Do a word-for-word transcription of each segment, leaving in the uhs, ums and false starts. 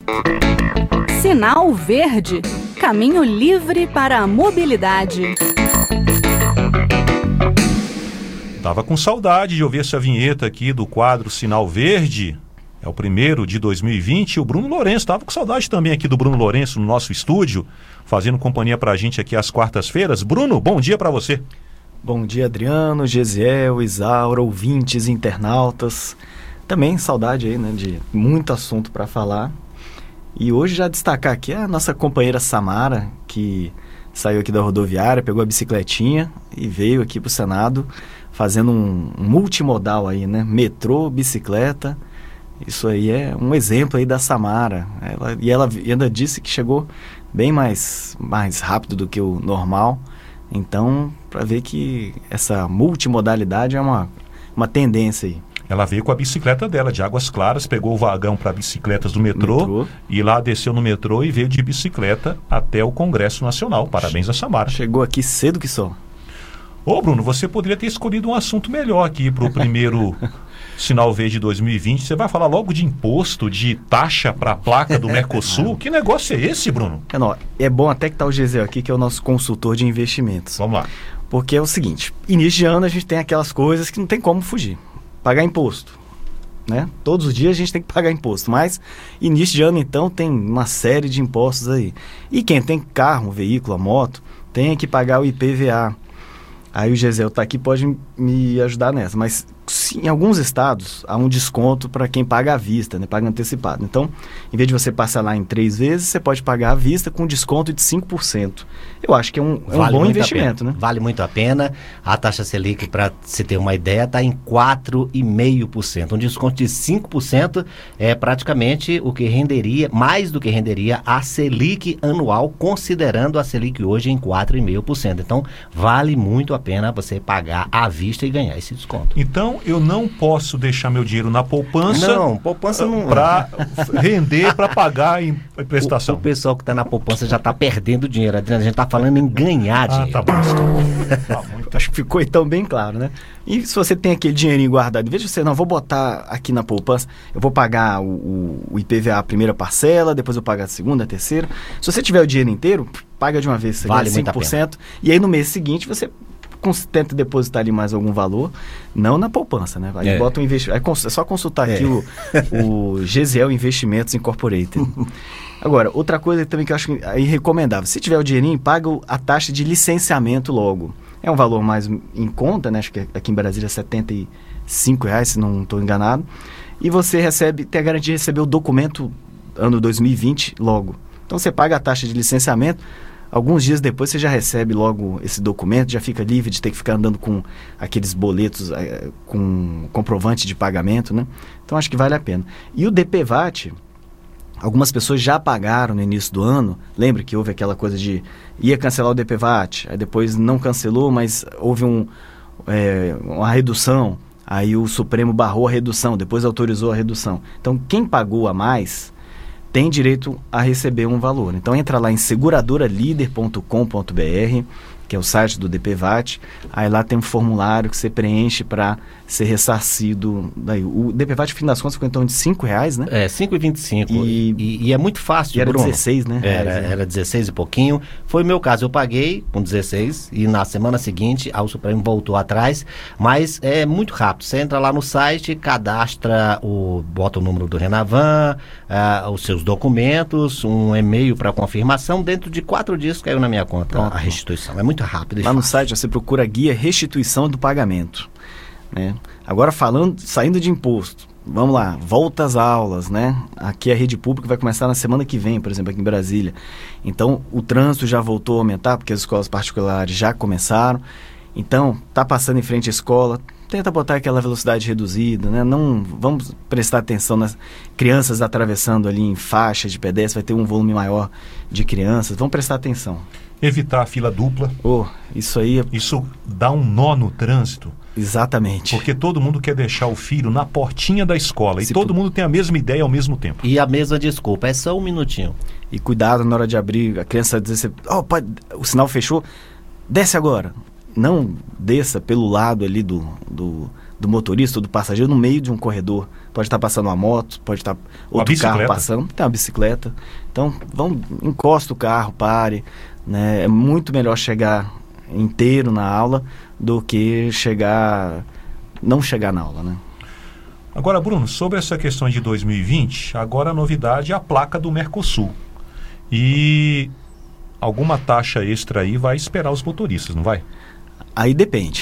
Sinal Verde, caminho livre para a mobilidade. Tava com saudade de ouvir essa vinheta aqui do quadro Sinal Verde. É o primeiro de dois mil e vinte. O Bruno Lourenço, tava com saudade também aqui do Bruno Lourenço no nosso estúdio, fazendo companhia pra gente aqui às quartas-feiras. Bruno, bom dia pra você. Bom dia, Adriano, Gesiel, Isaura, ouvintes, internautas. Também saudade aí, né, de muito assunto para falar. E hoje já destacar aqui a nossa companheira Samara, que saiu aqui da rodoviária, pegou a bicicletinha e veio aqui pro Senado fazendo um, um multimodal aí, né? Metrô, bicicleta. Isso aí é um exemplo aí da Samara. Ela, e ela ainda disse que chegou bem mais, mais rápido do que o normal. Então, para ver que essa multimodalidade é uma, uma tendência aí. Ela veio com a bicicleta dela, de Águas Claras, pegou o vagão para bicicletas do metrô, metrô e lá desceu no metrô e veio de bicicleta até o Congresso Nacional. Parabéns a Samara. Chegou aqui cedo que só. Ô Bruno, você poderia ter escolhido um assunto melhor aqui para o primeiro Sinal Verde dois mil e vinte. Você vai falar logo de imposto, de taxa para a placa do Mercosul. Que negócio é esse, Bruno? É, não, é bom até que tá o Gesiel aqui, que é o nosso consultor de investimentos. Vamos lá. Porque é o seguinte, início de ano a gente tem aquelas coisas que não tem como fugir. Pagar imposto, né? Todos os dias a gente tem que pagar imposto, mas início de ano então tem uma série de impostos aí. E quem tem carro, veículo, moto, tem que pagar o I P V A. Aí o Gesiel tá aqui, pode me ajudar nessa, mas em alguns estados há um desconto para quem paga à vista, né? Paga antecipado. Então, em vez de você parcelar em três vezes, você pode pagar à vista com desconto de cinco por cento. Eu acho que é um, é um bom investimento, né? Vale muito a pena. A taxa Selic, para se ter uma ideia, está em quatro vírgula cinco por cento. Um desconto de cinco por cento é praticamente o que renderia, mais do que renderia a Selic anual, considerando a Selic hoje em quatro vírgula cinco por cento. Então, vale muito a pena você pagar à vista e ganhar esse desconto. Então, eu não posso deixar meu dinheiro na poupança. Não, poupança não. Para render, para pagar em prestação. O, o pessoal que está na poupança já está perdendo dinheiro, Adriano. A gente está falando em ganhar dinheiro. Ah, tá bom. Tá muito. Acho que ficou então bem claro, né? E se você tem aquele dinheirinho guardado, em vez de você, não, vou botar aqui na poupança, eu vou pagar o, o, o I P V A a primeira parcela, depois eu pago a segunda, a terceira. Se você tiver o dinheiro inteiro, paga de uma vez, você vale ganha cinco por cento. E aí no mês seguinte você tenta depositar ali mais algum valor, não na poupança, né? Aí é. bota um investimento. É só consultar é. aqui o, o Gesiel Investimentos Incorporated. Agora, outra coisa também que eu acho aí recomendável, se tiver o dinheirinho, paga a taxa de licenciamento logo. É um valor mais em conta, né? Acho que aqui em Brasília é setenta e cinco reais, se não estou enganado. E você recebe, tem a garantia de receber o documento ano dois mil e vinte logo. Então você paga a taxa de licenciamento, alguns dias depois você já recebe logo esse documento, já fica livre de ter que ficar andando com aqueles boletos, é, com comprovante de pagamento, né? Então acho que vale a pena. E o D P V A T, algumas pessoas já pagaram no início do ano. Lembra que houve aquela coisa de ia cancelar o D P V A T, aí depois não cancelou, mas houve um, é, uma redução, aí o Supremo barrou a redução, depois autorizou a redução. Então quem pagou a mais tem direito a receber um valor. Então entra lá em seguradora líder ponto com ponto b r, que é o site do D P V A T, aí lá tem um formulário que você preenche para ser ressarcido. Daí, o D P V A T, no fim das contas, ficou então de cinco reais, né? É, cinco reais e vinte e cinco centavos. E, e, e é muito fácil, e era Bruno. dezesseis, né? Era, é. era dezesseis e pouquinho. Foi o meu caso, eu paguei com dezesseis e na semana seguinte o Supremo voltou atrás, mas é muito rápido. Você entra lá no site, cadastra, o, bota o número do Renavan, uh, os seus documentos, um e-mail para confirmação, dentro de quatro dias caiu na minha conta. Pronto. A restituição. É muito rápido. Lá no site você procura guia restituição do pagamento, né? Agora falando, saindo de imposto, vamos lá, volta às aulas, né? Aqui a rede pública vai começar na semana que vem, por exemplo, aqui em Brasília. Então o trânsito já voltou a aumentar, porque as escolas particulares já começaram. Então, tá passando em frente à escola, tenta botar aquela velocidade reduzida, né? Não, vamos prestar atenção nas crianças atravessando ali em faixa de pedestre, vai ter um volume maior de crianças, vamos prestar atenção. Evitar a fila dupla. Oh, isso aí... Isso dá um nó no trânsito. Exatamente. Porque todo mundo quer deixar o filho na portinha da escola. Se e todo p... mundo tem a mesma ideia ao mesmo tempo. E a mesma desculpa, é só um minutinho. E cuidado na hora de abrir, a criança dizer, oh, pai, o sinal fechou, desce agora. Não desça pelo lado ali do, do, do motorista ou do passageiro no meio de um corredor. Pode estar passando uma moto, pode estar outro carro passando, tem uma bicicleta. Então, vão, encosta o carro, pare, né? É muito melhor chegar inteiro na aula do que chegar, não chegar na aula, né? Agora, Bruno, sobre essa questão de dois mil e vinte, agora a novidade é a placa do Mercosul. E alguma taxa extra aí vai esperar os motoristas, não vai? Aí depende.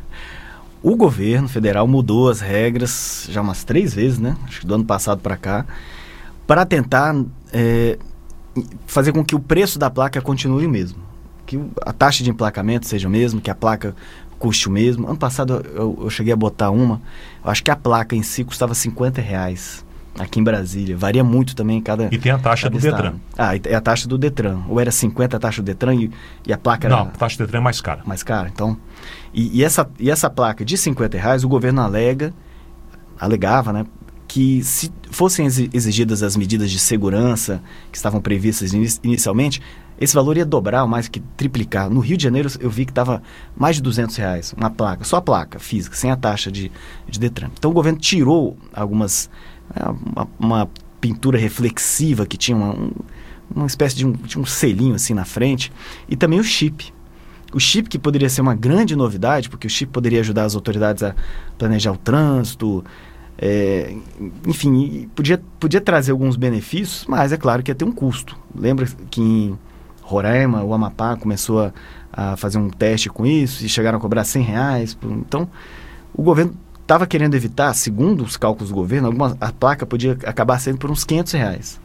O governo federal mudou as regras já umas três vezes, né? Acho que do ano passado para cá, para tentar é, fazer com que o preço da placa continue o mesmo. Que a taxa de emplacamento seja o mesmo, que a placa custe o mesmo. Ano passado eu, eu cheguei a botar uma, eu acho que a placa em si custava cinquenta reais aqui em Brasília. Varia muito também em cada... E tem a taxa do estado. Detran. Ah, é a taxa do Detran. Ou era cinquenta a taxa do Detran e, e a placa era... Não, a taxa do Detran é mais cara. Mais cara, então... E, e, essa, e essa placa de cinquenta reais, o governo alega, alegava, né, que se fossem exigidas as medidas de segurança que estavam previstas in, inicialmente, esse valor ia dobrar, ou mais que triplicar. No Rio de Janeiro eu vi que estava mais de duzentos reais, uma placa, só a placa física, sem a taxa de, de Detran. Então o governo tirou algumas, uma, uma pintura reflexiva que tinha uma, um, uma espécie de um, tinha um selinho assim na frente, e também o chip. O chip, que poderia ser uma grande novidade, porque o chip poderia ajudar as autoridades a planejar o trânsito, é, enfim, podia, podia trazer alguns benefícios, mas é claro que ia ter um custo. Lembra que em Roraima, o Amapá começou a, a fazer um teste com isso e chegaram a cobrar cem reais. Por, então, o governo estava querendo evitar, segundo os cálculos do governo, alguma, a placa podia acabar sendo por uns quinhentos reais.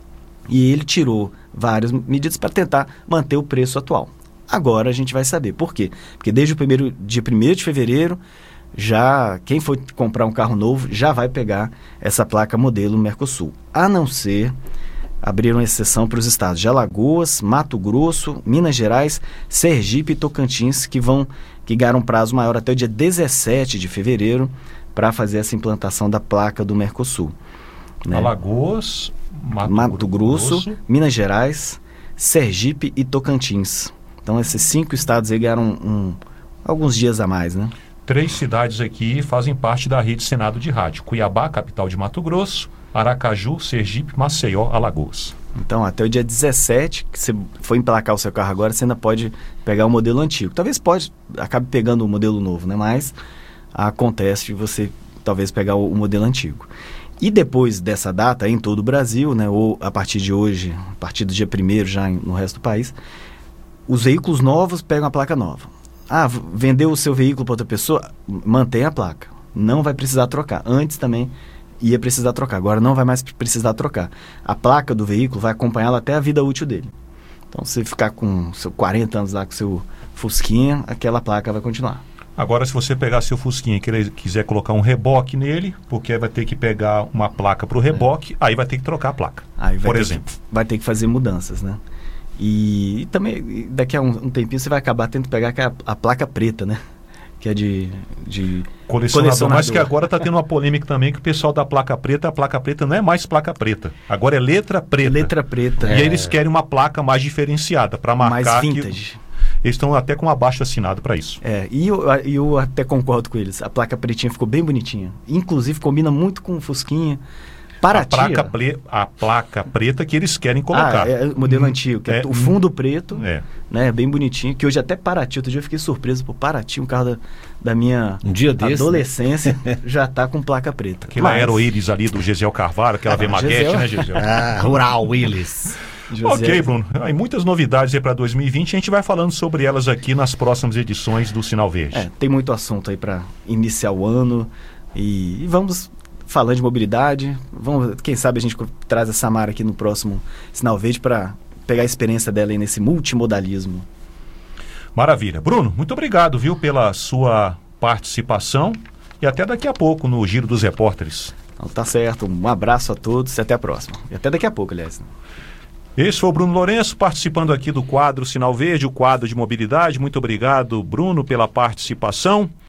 E ele tirou várias medidas para tentar manter o preço atual. Agora a gente vai saber. Por quê? Porque desde o primeiro, dia primeiro de fevereiro, já quem for comprar um carro novo já vai pegar essa placa modelo Mercosul. A não ser, abriram exceção para os estados de Alagoas, Mato Grosso, Minas Gerais, Sergipe e Tocantins, que vão que ganharam um prazo maior até o dia dezessete de fevereiro para fazer essa implantação da placa do Mercosul. Né? Alagoas, Mato, Mato Grosso, Grosso, Minas Gerais, Sergipe e Tocantins. Então, esses cinco estados aí ganharam um, um, alguns dias a mais, né? Três cidades aqui fazem parte da rede Senado de Rádio. Cuiabá, capital de Mato Grosso, Aracaju, Sergipe, Maceió, Alagoas. Então, até o dia dezessete, que você for emplacar o seu carro agora, você ainda pode pegar o modelo antigo. Talvez pode, acabe pegando o modelo novo, né? Mas acontece de você talvez pegar o, o modelo antigo. E depois dessa data, em todo o Brasil, né? Ou a partir de hoje, a partir do dia primeiro já em, no resto do país, os veículos novos pegam a placa nova. Ah, vendeu o seu veículo para outra pessoa? Mantém a placa. Não vai precisar trocar. Antes também ia precisar trocar. Agora não vai mais precisar trocar. A placa do veículo vai acompanhá-la até a vida útil dele. Então, se ficar com seu quarenta anos lá com seu Fusquinha, aquela placa vai continuar. Agora, se você pegar seu Fusquinha e quiser colocar um reboque nele, porque vai ter que pegar uma placa para o reboque, é. aí vai ter que trocar a placa, aí vai por ter exemplo. Que, vai ter que fazer mudanças, né? E, e também, daqui a um, um tempinho, você vai acabar tendo que pegar a, a placa preta, né? Que é de, de colecionador. colecionador. Mas que agora está tendo uma polêmica também, que o pessoal da placa preta, a placa preta não é mais placa preta. Agora é letra preta. Letra preta. E é... aí eles querem uma placa mais diferenciada, para marcar mais vintage. Que... Eles estão até com um abaixo assinado para isso. É, e eu, eu até concordo com eles. A placa pretinha ficou bem bonitinha. Inclusive, combina muito com o Fusquinha. Paraty, a, placa ple, a placa preta que eles querem colocar. Ah, é o modelo hum, antigo, que é, é o fundo preto, é. né, bem bonitinho, que hoje até Paraty, outro dia eu fiquei surpreso por Paraty, um carro da, da minha um dia adolescência, desse, né? já está com placa preta. Aquela Mas... Aero-Iris ali do Gesiel Carvalho, aquela ah, V-Maguete, né, Gesiel? Ah, Rural Willis. Ok, Bruno. Aí muitas novidades aí para dois mil e vinte, a gente vai falando sobre elas aqui nas próximas edições do Sinal Verde. É, tem muito assunto aí para iniciar o ano e, e vamos... falando de mobilidade, vamos, quem sabe a gente traz a Samara aqui no próximo Sinal Verde para pegar a experiência dela aí nesse multimodalismo. Maravilha. Bruno, muito obrigado, viu, pela sua participação e até daqui a pouco no Giro dos Repórteres. Então, tá certo, um abraço a todos e até a próxima. E até daqui a pouco, aliás. Esse foi o Bruno Lourenço participando aqui do quadro Sinal Verde, o quadro de mobilidade. Muito obrigado, Bruno, pela participação.